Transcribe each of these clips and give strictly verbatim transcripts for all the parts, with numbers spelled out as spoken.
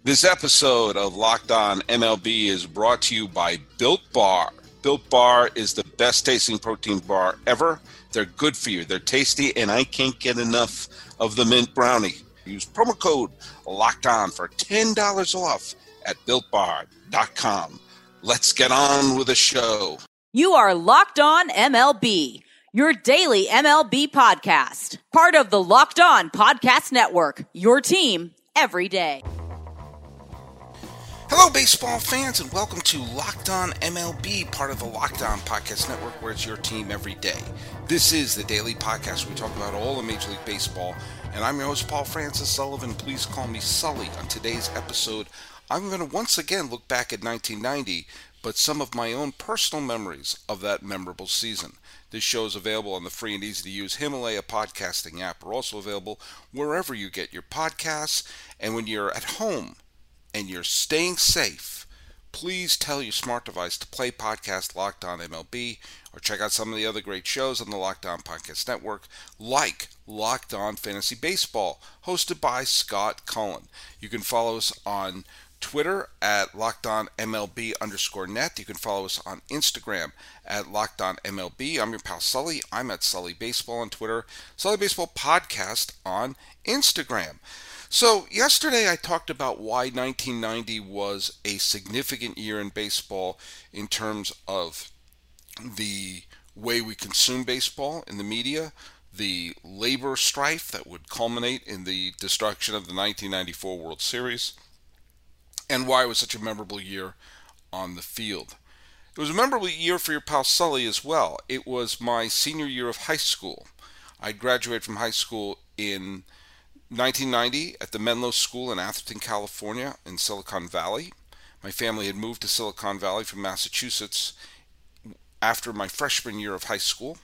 This episode of Locked On M L B is brought to you by Built Bar. Built Bar is the best tasting protein bar ever. They're good for you. They're tasty, and I can't get enough of the mint brownie. Use promo code Locked On for ten dollars off at built bar dot com. Let's get on with the show. You are Locked On M L B, your daily M L B podcast. Part of the Locked On Podcast Network, your team every day. Hello, baseball fans, and welcome to Locked On M L B, part of the Locked On Podcast Network, where it's your team every day. This is the daily podcast where we talk about all of Major League Baseball, and I'm your host, Paul Francis Sullivan. Please call me Sully. On today's episode, I'm going to once again look back at nineteen ninety, but some of my own personal memories of that memorable season. This show is available on the free and easy-to-use Himalaya podcasting app. We're also available wherever you get your podcasts, and when you're at home and you're staying safe, please tell your smart device to play podcast Locked On M L B, or check out some of the other great shows on the Locked On Podcast Network, like Locked On Fantasy Baseball, hosted by Scott Cullen. You can follow us on Twitter at LockedOnMLB underscore net. You can follow us on Instagram at LockedOnMLB. I'm your pal Sully. I'm at Sully Baseball on Twitter. Sully Baseball Podcast on Instagram. So yesterday I talked about why nineteen ninety was a significant year in baseball in terms of the way we consume baseball in the media, the labor strife that would culminate in the destruction of the nineteen ninety-four World Series, and why it was such a memorable year on the field. It was a memorable year for your pal Sully as well. It was my senior year of high school. I graduated from high school in nineteen ninety at the Menlo School in Atherton, California, in Silicon Valley. My family had moved to Silicon Valley from Massachusetts after my freshman year of high school,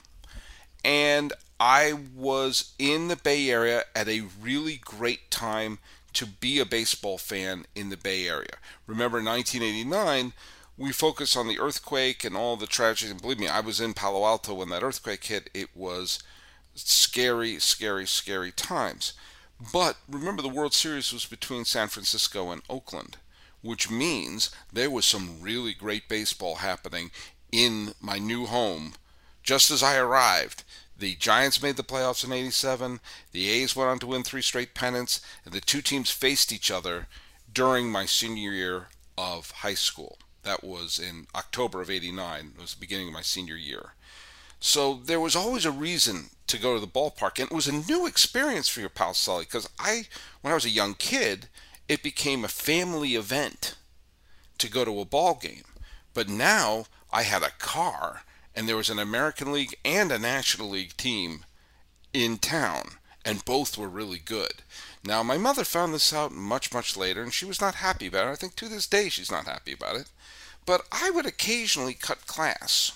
and I was in the Bay Area at a really great time to be a baseball fan in the Bay Area. Remember, nineteen eighty-nine, we focused on the earthquake and all the tragedy, and believe me, I was in Palo Alto when that earthquake hit. It was scary, scary, scary times. But remember, the World Series was between San Francisco and Oakland, which means there was some really great baseball happening in my new home just as I arrived. The Giants made the playoffs in eighty-seven, the A's went on to win three straight pennants, and the two teams faced each other during my senior year of high school. That was in October of eighty-nine. It was the beginning of my senior year. So there was always a reason to go to the ballpark, and it was a new experience for your pal Sully, because I, when I was a young kid, it became a family event to go to a ball game. But now I had a car, and there was an American League and a National League team in town, and both were really good. Now, my mother found this out much, much later, and she was not happy about it. I think to this day she's not happy about it. But I would occasionally cut class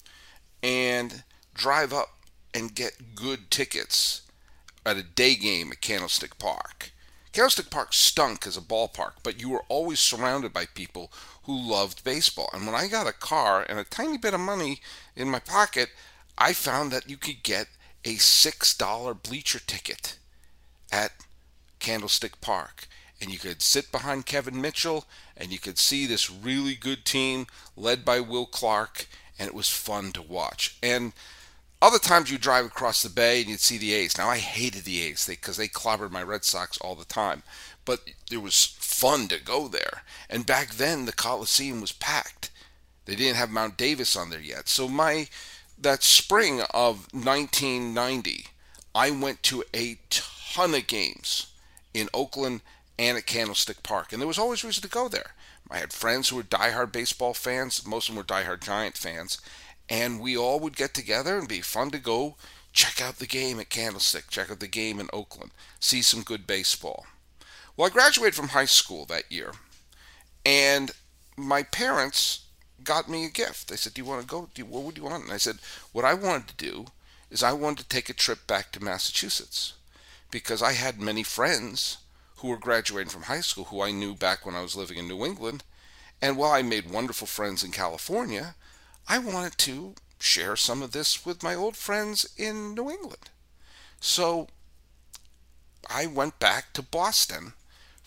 and drive up and get good tickets at a day game at Candlestick Park. Candlestick Park stunk as a ballpark, but you were always surrounded by people who loved baseball. And when I got a car and a tiny bit of money in my pocket, I found that you could get a six dollar bleacher ticket at Candlestick Park. And you could sit behind Kevin Mitchell, and you could see this really good team led by Will Clark, and it was fun to watch. And other times you drive across the bay and you'd see the A's. Now, I hated the A's because they, they clobbered my Red Sox all the time. But it was fun to go there. And back then, the Coliseum was packed. They didn't have Mount Davis on there yet. So my that spring of nineteen ninety, I went to a ton of games in Oakland and at Candlestick Park. And there was always reason to go there. I had friends who were diehard baseball fans. Most of them were diehard Giant fans. And we all would get together and be fun to go check out the game at Candlestick, check out the game in Oakland, see some good baseball. Well, I graduated from high school that year, and my parents got me a gift. They said, do you want to go? Do you, what would you want? And I said, what I wanted to do is I wanted to take a trip back to Massachusetts, because I had many friends who were graduating from high school who I knew back when I was living in New England. And while I made wonderful friends in California, I wanted to share some of this with my old friends in New England. So I went back to Boston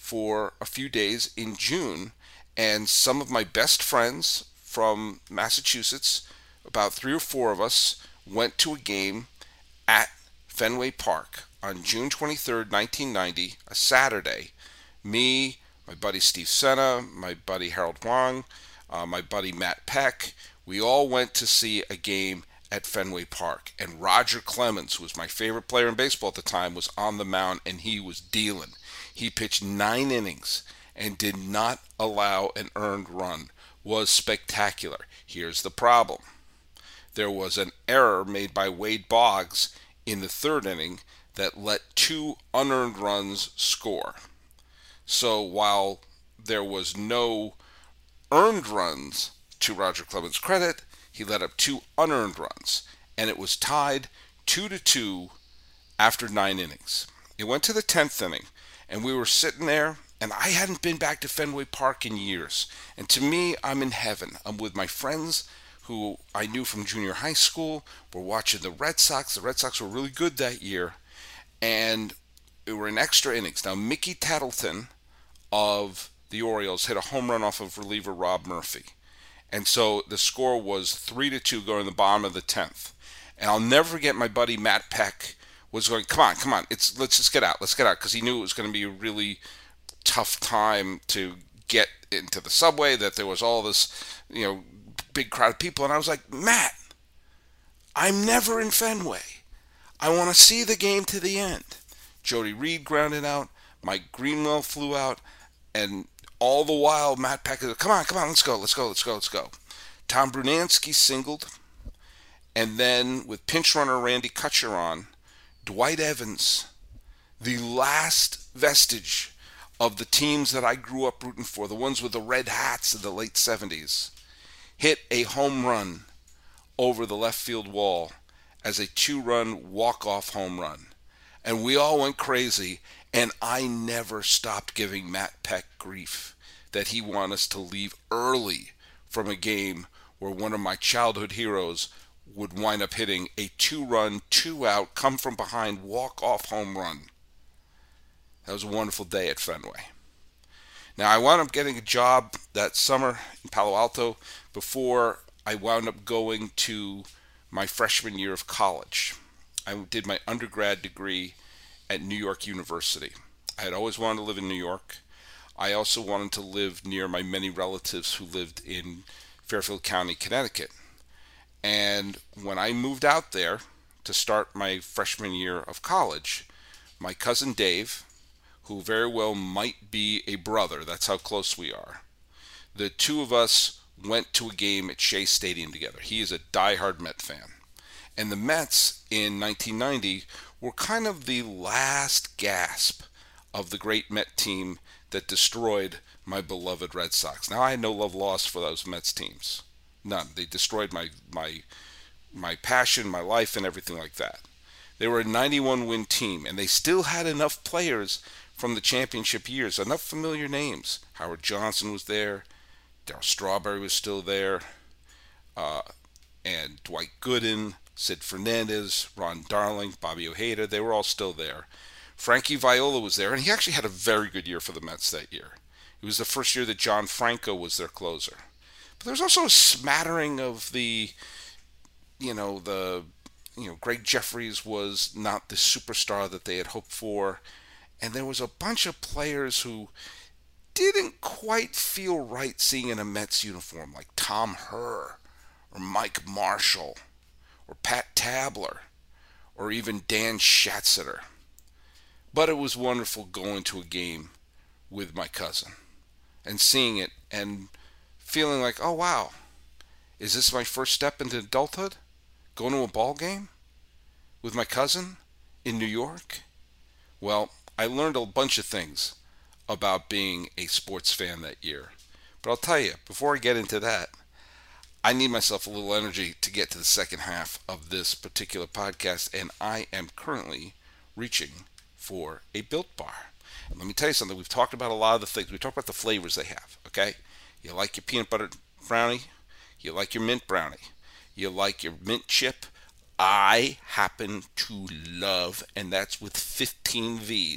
for a few days in June, and some of my best friends from Massachusetts, about three or four of us, went to a game at Fenway Park on June twenty-third, nineteen ninety, a Saturday. Me, my buddy Steve Senna, my buddy Harold Wong, uh, my buddy Matt Peck, we all went to see a game at Fenway Park. And Roger Clemens, who was my favorite player in baseball at the time, was on the mound, and he was dealing. He pitched nine innings and did not allow an earned run. Was spectacular. Here's the problem. There was an error made by Wade Boggs in the third inning that let two unearned runs score. So while there was no earned runs, to Roger Clemens' credit, he let up two unearned runs, and it was tied two to two after nine innings. It went to the tenth inning, and we were sitting there, and I hadn't been back to Fenway Park in years. And to me, I'm in heaven. I'm with my friends who I knew from junior high school. We're watching the Red Sox. The Red Sox were really good that year, and we were in extra innings. Now, Mickey Tattleton of the Orioles hit a home run off of reliever Rob Murphy. And so the score was three to two going to the bottom of the tenth. And I'll never forget my buddy Matt Peck was going, come on, come on, it's let's just get out, let's get out, because he knew it was going to be a really tough time to get into the subway, that there was all this, you know, big crowd of people. And I was like, Matt, I'm never in Fenway. I want to see the game to the end. Jody Reed grounded out, Mike Greenwell flew out, and all the while, Matt Peck said, come on, come on, let's go, let's go, let's go, let's go. Tom Brunansky singled, and then with pinch runner Randy Kutcher on, Dwight Evans, the last vestige of the teams that I grew up rooting for, the ones with the red hats of the late seventies, hit a home run over the left field wall as a two-run walk-off home run. And we all went crazy. And I never stopped giving Matt Peck grief that he wanted us to leave early from a game where one of my childhood heroes would wind up hitting a two-run, two-out, come-from-behind, walk-off home run. That was a wonderful day at Fenway. Now, I wound up getting a job that summer in Palo Alto before I wound up going to my freshman year of college. I did my undergrad degree at New York University. I had always wanted to live in New York. I also wanted to live near my many relatives who lived in Fairfield County, Connecticut. And when I moved out there to start my freshman year of college, my cousin Dave, who very well might be a brother, that's how close we are, the two of us went to a game at Shea Stadium together. He is a diehard Met fan. And the Mets in nineteen ninety were kind of the last gasp of the great Met team that destroyed my beloved Red Sox. Now, I had no love lost for those Mets teams. None. They destroyed my my my passion, my life, and everything like that. They were a ninety-one win team, and they still had enough players from the championship years, enough familiar names. Howard Johnson was there. Darryl Strawberry was still there. Uh, and Dwight Gooden, Sid Fernandez, Ron Darling, Bobby Ojeda, they were all still there. Frankie Viola was there, and he actually had a very good year for the Mets that year. It was the first year that John Franco was their closer. But there was also a smattering of the, you know, the, you know, Greg Jeffries was not the superstar that they had hoped for. And there was a bunch of players who didn't quite feel right seeing in a Mets uniform, like Tom Herr, or Mike Marshall, or Pat Tabler, or even Dan Schatzeder. But it was wonderful going to a game with my cousin and seeing it and feeling like, oh wow, is this my first step into adulthood? Going to a ball game with my cousin in New York? Well, I learned a bunch of things about being a sports fan that year. But I'll tell you, before I get into that, I need myself a little energy to get to the second half of this particular podcast, and I am currently reaching for a Built Bar. And let me tell you something. We've talked about a lot of the things. We talked about the flavors they have, okay? You like your peanut butter brownie. You like your mint brownie. You like your mint chip. I happen to love, and that's with fifteen V's,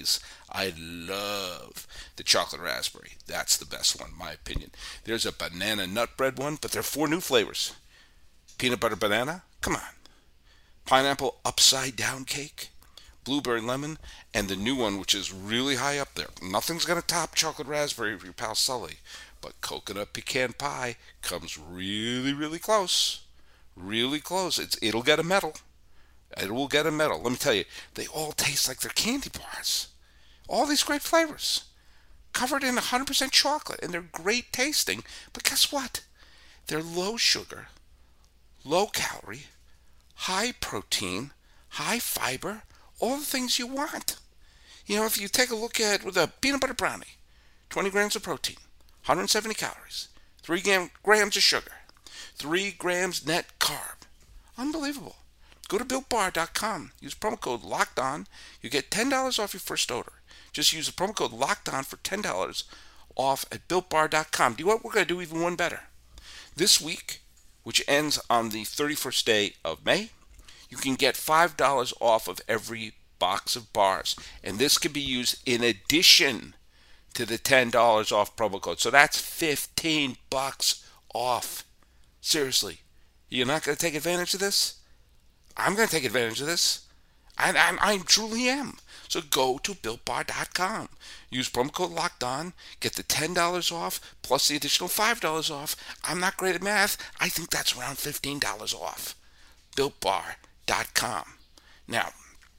I love the chocolate raspberry. That's the best one, in my opinion. There's a banana nut bread one, but there are four new flavors. Peanut butter banana? Come on. Pineapple upside down cake? Blueberry lemon? And the new one, which is really high up there. Nothing's going to top chocolate raspberry for your pal Sully. But coconut pecan pie comes really, really close. Really close. It's, it'll get a medal. It will get a medal. Let me tell you, they all taste like they're candy bars. All these great flavors. Covered in one hundred percent chocolate. And they're great tasting. But guess what? They're low sugar, low calorie, high protein, high fiber. All the things you want. You know, if you take a look at with a peanut butter brownie, twenty grams of protein, one hundred seventy calories, three gram, grams of sugar, three grams net carb. Unbelievable. Go to built bar dot com. Use promo code LOCKEDON. You get ten dollars off your first order. Just use the promo code LOCKEDON for ten dollars off at built bar dot com. Do you know what we're going to do even one better? This week, which ends on the thirty-first day of May, you can get five dollars off of every box of bars. And this can be used in addition to the ten dollars off promo code. So that's fifteen bucks off. Seriously, you're not going to take advantage of this? I'm going to take advantage of this. I, I, I truly am. So go to built bar dot com. Use promo code LOCKEDON. Get the ten dollars off plus the additional five dollars off. I'm not great at math. I think that's around fifteen dollars off. built bar dot com. Now,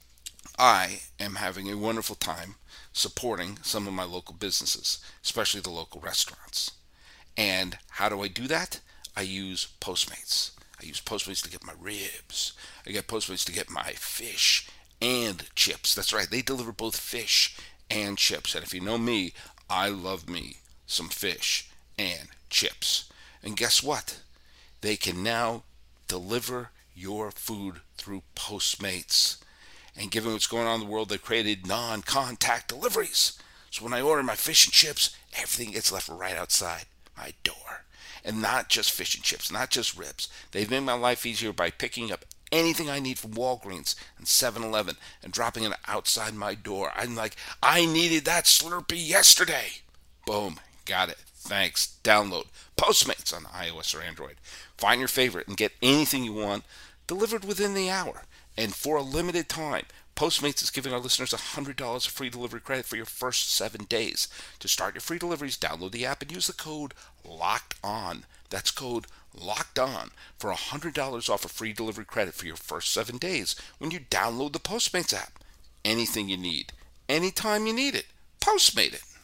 I am having a wonderful time supporting some of my local businesses, especially the local restaurants. And how do I do that? I use Postmates. I use Postmates to get my ribs. I get Postmates to get my fish and chips. That's right, they deliver both fish and chips. And if you know me, I love me some fish and chips. And guess what? They can now deliver your food through Postmates. And given what's going on in the world, they've created non-contact deliveries. So when I order my fish and chips, everything gets left right outside my door. And not just fish and chips, not just ribs. They've made my life easier by picking up anything I need from Walgreens and seven eleven and dropping it outside my door. I'm like, I needed that Slurpee yesterday. Boom, got it. Thanks. Download Postmates on iOS or Android. Find your favorite and get anything you want delivered within the hour. And for a limited time, Postmates is giving our listeners one hundred dollars of free delivery credit for your first seven days. To start your free deliveries, download the app and use the code LOCKEDON. That's code LOCKEDON for one hundred dollars off of free delivery credit for your first seven days when you download the Postmates app. Anything you need, anytime you need it, Postmate it.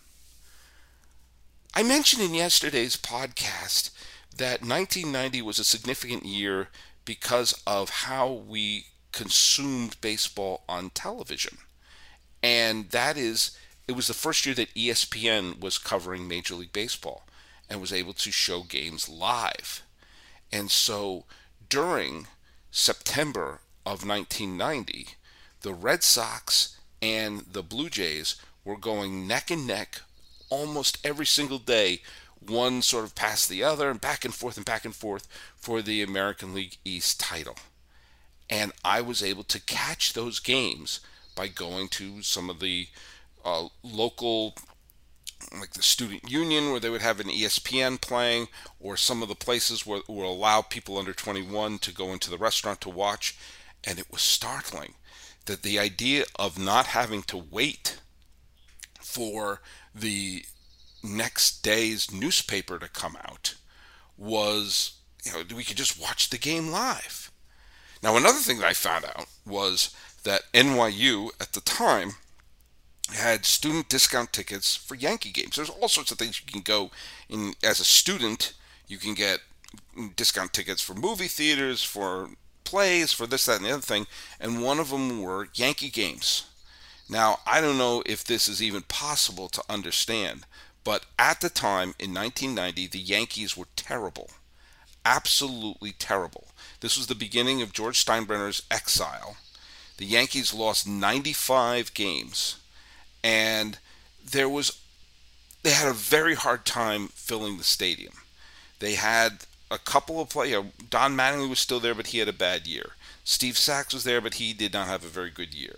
I mentioned in yesterday's podcast that nineteen ninety was a significant year because of how we consumed baseball on television. And that is, it was the first year that E S P N was covering Major League Baseball and was able to show games live. And so during September of nineteen ninety, the Red Sox and the Blue Jays were going neck and neck almost every single day, one sort of past the other and back and forth and back and forth for the American League East title. And I was able to catch those games by going to some of the uh, local, like the student union where they would have an E S P N playing, or some of the places where will allow people under twenty-one to go into the restaurant to watch. And it was startling that the idea of not having to wait for the next day's newspaper to come out was, you know, we could just watch the game live. Now, another thing that I found out was that N Y U at the time had student discount tickets for Yankee games. There's all sorts of things you can go in as a student. You can get discount tickets for movie theaters, for plays, for this, that, and the other thing. And one of them were Yankee games. Now, I don't know if this is even possible to understand, but at the time in nineteen ninety, the Yankees were terrible. Absolutely terrible. This was the beginning of George Steinbrenner's exile. The Yankees lost ninety-five games, and there was they had a very hard time filling the stadium. They had a couple of players. Don Mattingly was still there, but he had a bad year. Steve Sax was there, but he did not have a very good year.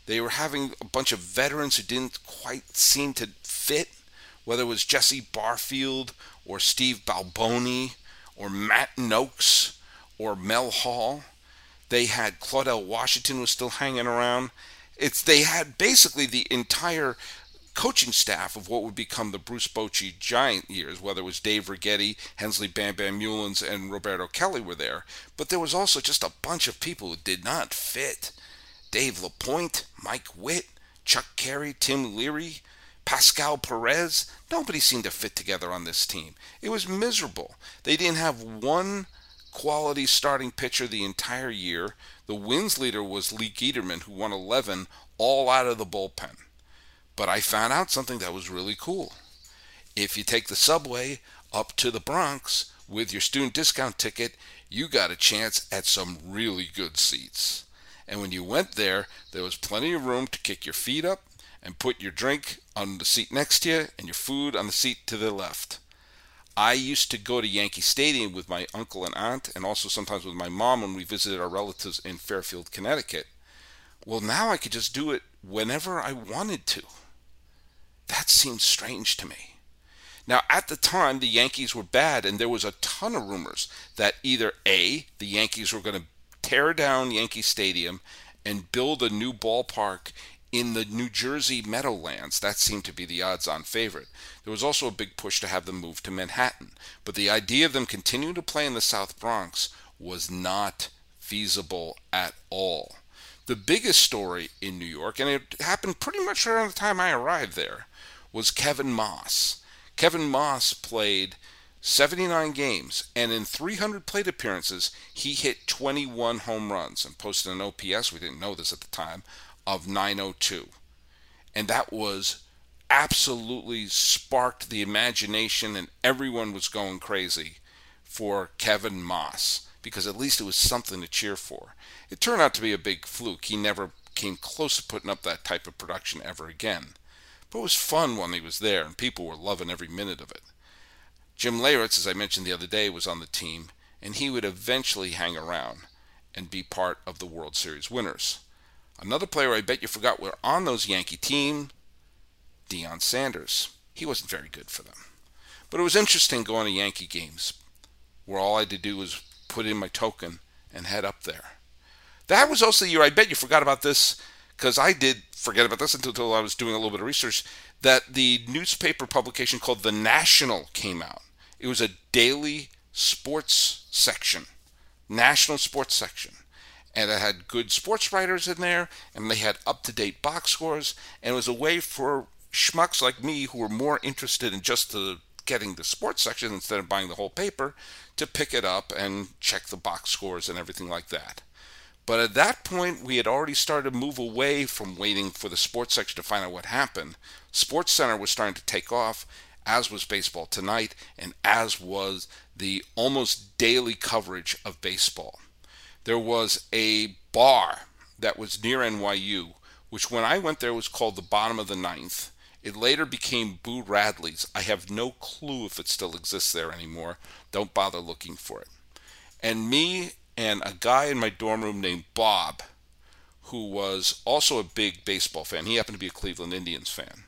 They were having a bunch of veterans who didn't quite seem to fit, whether it was Jesse Barfield or Steve Balboni or Matt Noakes or Mel Hall. They had Claudell Washington was still hanging around. It's they had basically the entire coaching staff of what would become the Bruce Bochy Giant years, whether it was Dave Righetti, Hensley Bam Bam Mullins, and Roberto Kelly were there. But there was also just a bunch of people who did not fit. Dave LaPointe, Mike Witt, Chuck Carey, Tim Leary, Pascal Perez. Nobody seemed to fit together on this team. It was miserable. They didn't have one quality starting pitcher the entire year. The wins leader was Lee Giederman, who won eleven, all out of the bullpen. But I found out something that was really cool. If you take the subway up to the Bronx with your student discount ticket, you got a chance at some really good seats. And when you went there, there was plenty of room to kick your feet up and put your drink on the seat next to you and your food on the seat to the left. I used to go to Yankee Stadium with my uncle and aunt, and also sometimes with my mom when we visited our relatives in Fairfield, Connecticut. Well, now I could just do it whenever I wanted to. That seemed strange to me. Now, at the time, the Yankees were bad, and there was a ton of rumors that either A, the Yankees were going to tear down Yankee Stadium and build a new ballpark in the New Jersey Meadowlands. That seemed to be the odds-on favorite. There was also a big push to have them move to Manhattan. But the idea of them continuing to play in the South Bronx was not feasible at all. The biggest story in New York, and it happened pretty much around the time I arrived there, was Kevin Moss. Kevin Moss played seventy-nine games, and in three hundred plate appearances, he hit twenty-one home runs and posted an O P S, we didn't know this at the time, of nine oh two. And that was absolutely sparked the imagination, and everyone was going crazy for Kevin Moss, because at least it was something to cheer for. It turned out to be a big fluke. He never came close to putting up that type of production ever again. But it was fun when he was there, and people were loving every minute of it. Jim Leyritz, as I mentioned the other day, was on the team, and he would eventually hang around and be part of the World Series winners. Another player I bet you forgot were on those Yankee team, Deion Sanders. He wasn't very good for them. But it was interesting going to Yankee games, where all I had to do was put in my token and head up there. That was also the year, I bet you forgot about this, because I did forget about this until, until I was doing a little bit of research, that the newspaper publication called The National came out. It was a daily sports section, national sports section. And it had good sports writers in there, and they had up-to-date box scores, and it was a way for schmucks like me who were more interested in just the, getting the sports section instead of buying the whole paper to pick it up and check the box scores and everything like that. But at that point, we had already started to move away from waiting for the sports section to find out what happened. Sports Center was starting to take off, as was Baseball Tonight, and as was the almost daily coverage of baseball. There was a bar that was near N Y U, which when I went there was called the Bottom of the Ninth. It later became Boo Radley's. I have no clue if it still exists there anymore. Don't bother looking for it. And me and a guy in my dorm room named Bob, who was also a big baseball fan. He happened to be a Cleveland Indians fan.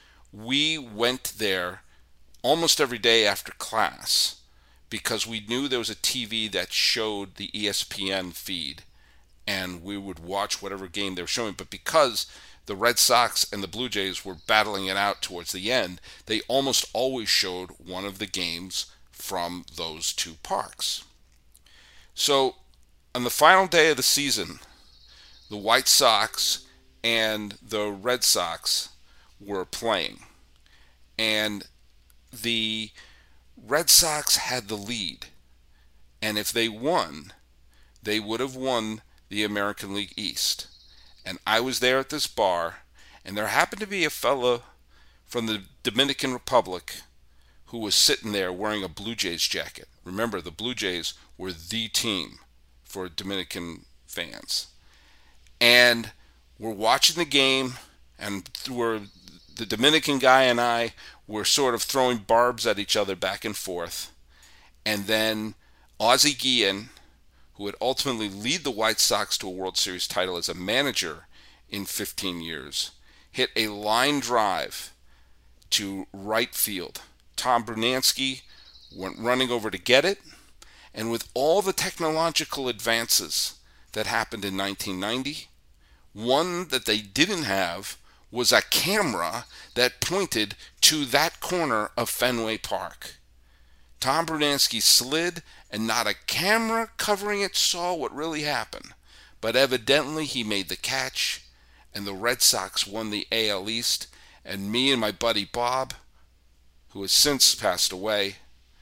We went there almost every day after class because we knew there was a T V that showed the E S P N feed, and we would watch whatever game they were showing. But because the Red Sox and the Blue Jays were battling it out towards the end, they almost always showed one of the games from those two parks. So on the final day of the season, the White Sox and the Red Sox were playing. And the Red Sox had the lead. And if they won, they would have won the American League East. And I was there at this bar, and there happened to be a fellow from the Dominican Republic who was sitting there wearing a Blue Jays jacket. Remember, the Blue Jays were the team for Dominican fans. And we're watching the game, and we're, the Dominican guy and I were sort of throwing barbs at each other back and forth. And then Ozzie Guillen, who would ultimately lead the White Sox to a World Series title as a manager in fifteen years, hit a line drive to right field. Tom Brunansky went running over to get it, and with all the technological advances that happened in nineteen ninety, one that they didn't have was a camera that pointed to that corner of Fenway Park. Tom Brunansky slid, and not a camera covering it saw what really happened. But evidently he made the catch, and the Red Sox won the A L East, and me and my buddy Bob, who has since passed away,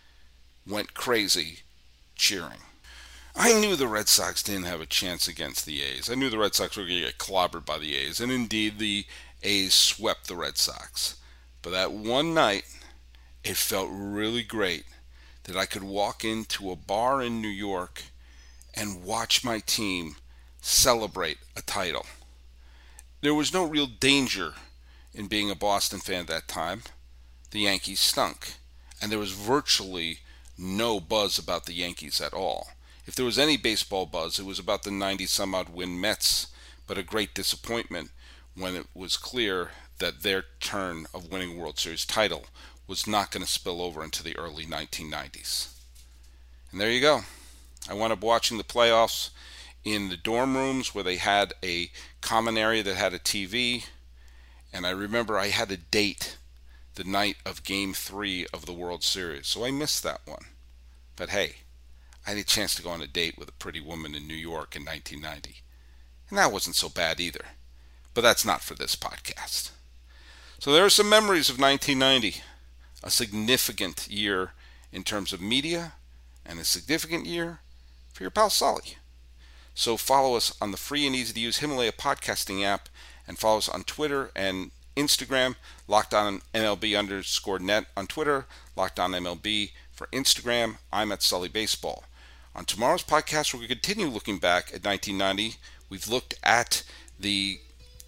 went crazy cheering. I knew the Red Sox didn't have a chance against the A's. I knew the Red Sox were going to get clobbered by the A's, and indeed the A's swept the Red Sox. But that one night, it felt really great that I could walk into a bar in New York and watch my team celebrate a title. There was no real danger in being a Boston fan that time. The Yankees stunk, and there was virtually no buzz about the Yankees at all. If there was any baseball buzz, it was about the ninety-some-odd win Mets, but a great disappointment when it was clear that their turn of winning a World Series title was not going to spill over into the early nineteen nineties. And there you go. I wound up watching the playoffs in the dorm rooms where they had a common area that had a T V, and I remember I had a date the night of Game three of the World Series, so I missed that one. But hey, I had a chance to go on a date with a pretty woman in New York in nineteen ninety, and that wasn't so bad either. But that's not for this podcast. So there are some memories of nineteen ninety, a significant year in terms of media, and a significant year for your pal Sully. So follow us on the free and easy to use Himalaya podcasting app, and follow us on Twitter and Instagram, LockedOnMLB underscore net on Twitter, LockedOnMLB for Instagram. I'm at Sully Baseball. On tomorrow's podcast, we're going to continue looking back at nineteen ninety. We've looked at the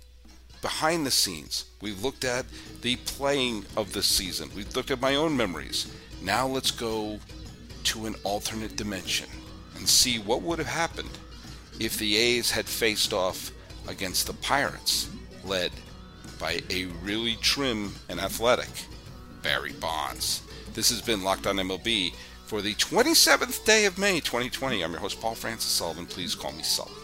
behind the scenes. We've looked at the playing of the season. We've looked at my own memories. Now let's go to an alternate dimension and see what would have happened if the A's had faced off against the Pirates, led by a really trim and athletic Barry Bonds. This has been Locked On M L B for the twenty-seventh day of May, twenty twenty. I'm your host, Paul Francis Sullivan. Please call me Sully.